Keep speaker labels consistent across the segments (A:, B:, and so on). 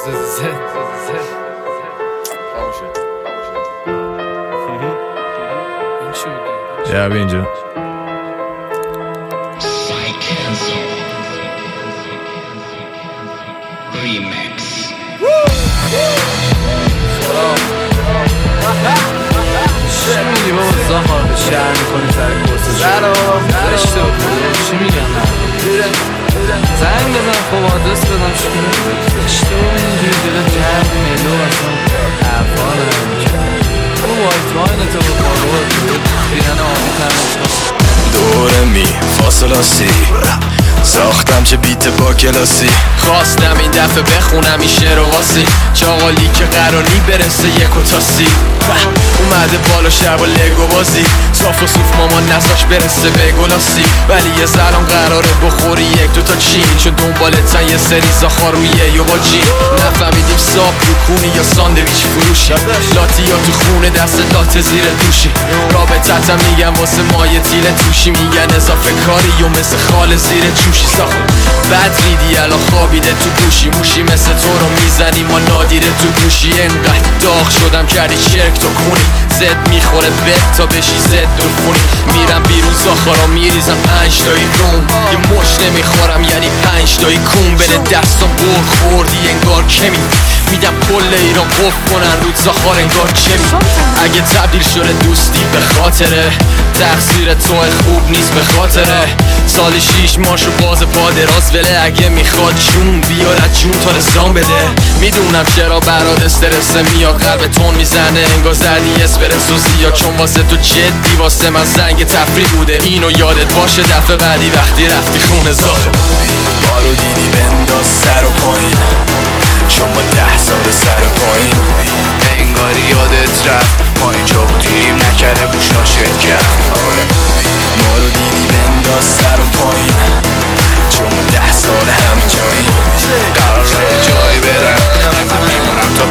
A: بیا اینجا
B: چی میگی بابا زهار شهر میکنی سر کورسش زشته و خدا چی میگن زنگ بزن خب آدرس بدم شکنه زشته و اینجوری دیگه جمع میلو اصلا حرفا نمیکن او وایت واین تو با بارو بیرن آبی تنش
C: دوره می فاصله سی ساختم چه بیت با کلاسی خواستم این دفعه بخونم این شعر و واسی چاقالی که قراری برسه یک و تاسی اومده بالا شهر با لگو بازی صاف و صوف مامان نساش برسه به گلاسی ولی یه سلام قراره بخوری یک دوتا چین چون دنبالتن یه سری زاخارویه یا با جین نفهمیدیم ساب روکونی یا ساندویچ فروشی لاتی یا تو خونه دست لات زیر دوشی رابطتم میگم واسه مایه تیل توشی میگن اضافه کاری و مثل خال زیر جوشی ساخت بد ریدی الان خوابیده تو گوشی موشی مثل تو رو میزنی ما نادیره تو گوشی انقدر داغ شدم کردی شرک تو کونی زد میخوره بد تا بشی زد دو خونی میرم بیرون زاخارا میریزم 5 تایی روم یه مش نمیخورم یعنی 5 تایی کون بده دستم بر خوردی انگار کمی میدم کل ایران قف کنن رود زاخار انگار کمی اگه تبدیل شده دوستی به خاطره تقصیر تو خوب نیست به خاطره سال 6 ماشو باز پا دراز وله اگه میخواد جون بیارد جون تا رسان بده میدونم چرا برات استرس میاد قلب تون میزنه انگار زدی اسپرسو زیاد چون واسه تو جدی واسه من زنگ تفریح بوده اینو یادت باشه دفعه بعدی وقتی رفتی خونه زاخه بارو دیدی بنداز سر و پایین چون ما 10 سال سر و پایین انگاری یادت رفت ما اینجا بودیم نکرده بوشا شرکت ما رو دیدی بنداز سر و پایین چون ما 10 سال همین جاییم قرار جایی برم میمونم تا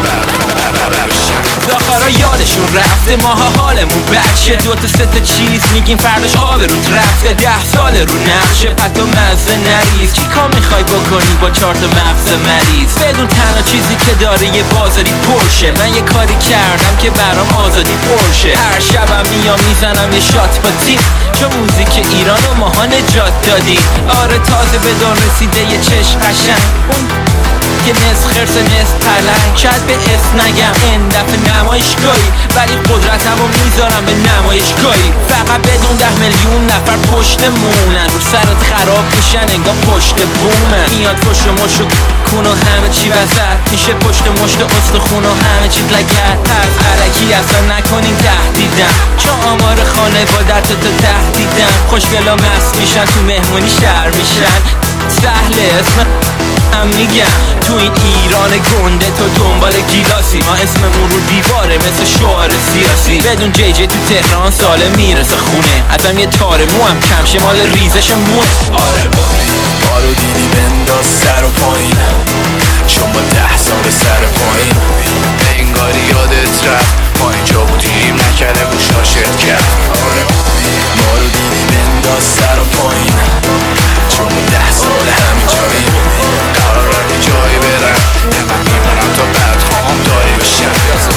D: داخارا یادشون رفته ماها حالمون بچه 2 تا 3 تا چیز میگیم فرداش آب رود رفته 10 سال رو نقشه پتو مزه نریز چی کار میخوای بکنی با 4 تا مغز مریض بدون تنها چیزی که داره یه بازاری پرشه من یه کاری کردم که برام آزادی پرشه هر شبم میام میزنم یه شات با تیم چون موزیک ایران و ماها نجات دادیم آره تازه به دار رسیده یه چشم قشنگ که نصف خرس نصف پلنگ شاید به اسم نگم این دفعه نمایشگاهی ولی قدرتمو میذارم به نمایشگاهی فقط بدون 10 میلیون نفر پشتمونن رو سرت خراب میشن انگار پشت بومن میاد پشت مشت کن و همه چی وسط میشه پشت مشت استخون و همه چیز لگت پس علکی اصلا نکنین تهدیدم چون آمار خانوادت تو تهدیدم خوشگلا مست میشن تو مهمونی شهر میشن سهل اسم هم میگم تو این ایران گنده تو دنبال گیلاسی ما اسممون رو دیواره مثل شعار سیاسی بدون جی جی تو تهران ساله میرسه خونه ازم یه تار مو هم کم شه مال ریزش مونه
C: آره ما رو دیدی بنداز سر و پایین چون با 10 سال سر پایین انگاری یادت رفت ما اینجا بودیم نکرده بوشا شرکت آره ما رو دیدی بنداز سر و پایین چون با 10 سال همین جاییم قرار جایی برم میمونم تا بعد خواهم داری بشم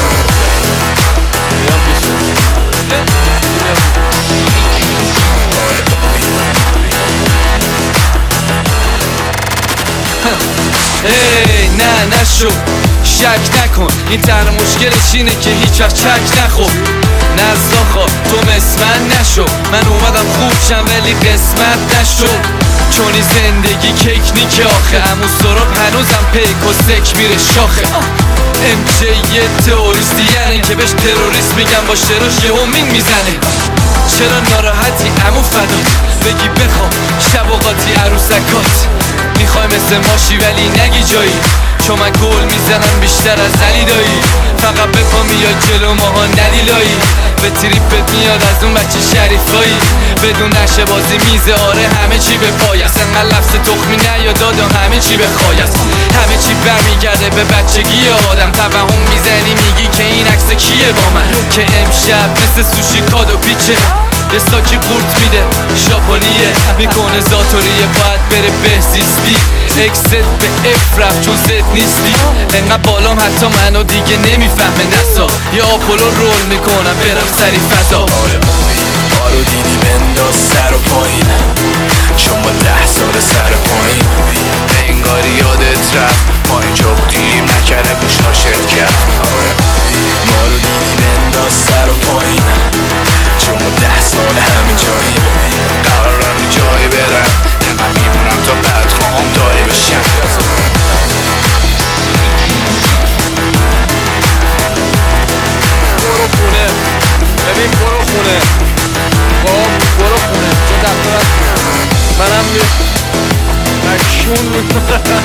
B: ای نه نشو شک نکن این تنها مشکلش اینه که هیچ وقت چک نخور نزاخا تو مسمن نشو من اومدم خوب شم ولی قسمت نشو چونی زندگی کیک نیکه آخه امو سراب هنوزم پیک و سک میره شاخه امچه یه تئوریستی یعنی که بهش تروریست میگم با شراش یه همین میزنه چرا ناراحتی امو فدات بگی بخوام شب اوقاتی عروسکات میخوای مثل ماشی ولی نگی جایی چون من گل میزنم بیشتر از علی دایی فقط بپا میاد جلو ماها ندیلایی به تریپت میاد از اون بچه شریفایی بدون نشه بازی میزه آره همه چی به پای است انقدر لفظ تخمی نیاد دادم همه چی به خواهی است همه چی برمیگرده به بچگی آدم توهم میزنی میگی که این عکس کیه با من که امشب مثل سوشی کادو پیچه یه ساکی قورت میده ژاپنیه میکنه زاتوریه باید بره بهزیستی اکست به اف رفت چون زد نیستی انقدر بالام حتی منو دیگه نمیفهمه نسا یا آپولو رول میکنم برم سری فضا.
C: ما رو دیدی بنداز سر و پایین چون با 10 سال سر پایین انگاری یادت رفت ما اینجا بودیم نکرده بوشنا شرکت. ما رو دیدی بنداز سر و پایین چون با 10 سال همین جاییم قرارم یه جایی برم من میمونم تا بعد خواهم داری بشم.
B: برو خونه ببین برو خونه برو خونه چون دفترت منم مکشون میکنم